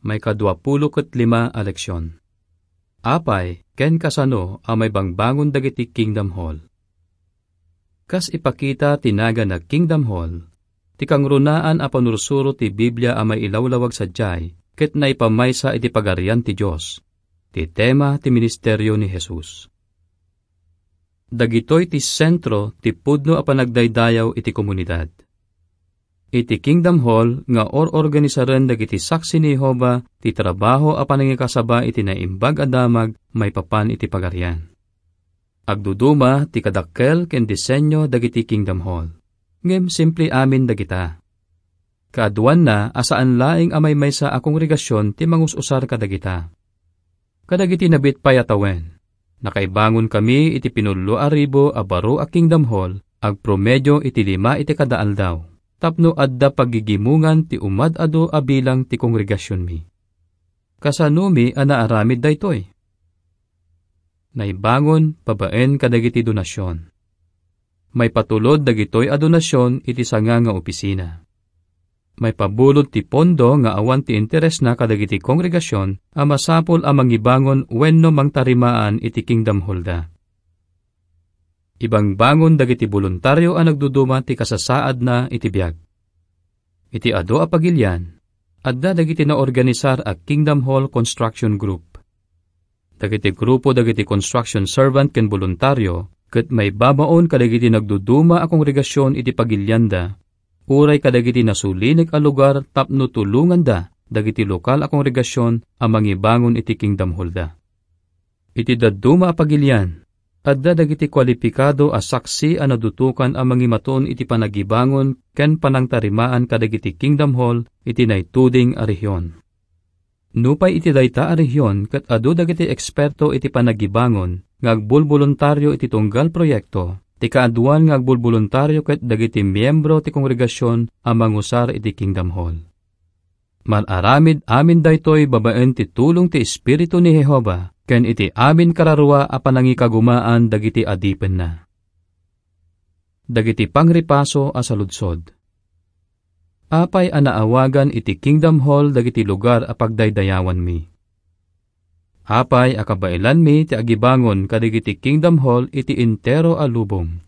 may 25 a leksyon. Apay, ken kasano ang may bangbangon dagiti Kingdom Hall. Kas ipakita tinaga na Kingdom Hall, ti kangrunaan a panursuro ti Biblia a may ilawlawag sadyay, ket na ipamaysa iti pagarian ti Diyos, ti tema ti ministeryo ni Jesus. Dagitoy ti sentro ti pudno a panagdaydayaw iti komunidad. Iti Kingdom Hall nga organisaran dagiti saksi ni Jehova ti trabaho a panangikasaba iti naimbag a damag may papan iti pagarian. Agduduma ti kadakkel ken disenyo dagiti Kingdom Hall. Ngem simple amin dagita. Kaaduan na asaan laing amay maysa a kongregasyon ti mangususar kadagita. Kadagiti nabit payatawen. Nakaibangon kami iti 15,000 a baro a Kingdom Hall, ag promedyo iti 5 iti kadaal daw. Tapno adda pagigimungan ti umad-ado a bilang ti kongregasyon mi. Kasano mi a naaramid daytoy? Naibangon pabaen kadagiti donasyon. May patulod dagitoy a donasyon iti sanga nga opisina. May pabulod ti pondo nga awan ti interes na kadagiti kongregasyon a masapol a mangibangon wenno mangtarimaan iti Kingdom Hall da. Ibang bangon dagiti voluntaryo a nagduduma ti kasasaad na iti biag. Iti ado a pagilyan, adda dagiti na organisar a Kingdom Hall Construction Group. Dagiti grupo dagiti construction servant ken voluntaryo, ket may babaon kadagiti nagduduma a kongregasyon iti pagilyanda, uray kadagiti nasulinek a lugar tapno tulungan da dagiti lokal a kongregasyon a mangibangon iti Kingdom Hall da. Iti dadduma a pagilyan, adda dagiti kwalipikado a saksi a nadutukan a mangimaton iti panagibangon ken panangtarimaan kadagiti Kingdom Hall iti naituding a rehiyon. Nupay iti dayta a rehiyon ket adu dagiti eksperto iti panagibangon nga agbulboluntaryo iti tunggal proyekto, ti kaaduan nga agbulboluntaryo ket dagiti miyembro ti kongregasyon a mangusar iti Kingdom Hall. Malaramid amin daytoy babaen ti tulong ti Espiritu ni Jehova, ken iti amin kararua a panangikagumaan dagiti adipen na. Dagiti pangripaso a saludsod. Apay a naawagan iti Kingdom Hall dagiti lugar a pagdaydayawan mi. Apay a kabailan mi ti agibangon kadagiti Kingdom Hall iti intero a lubong.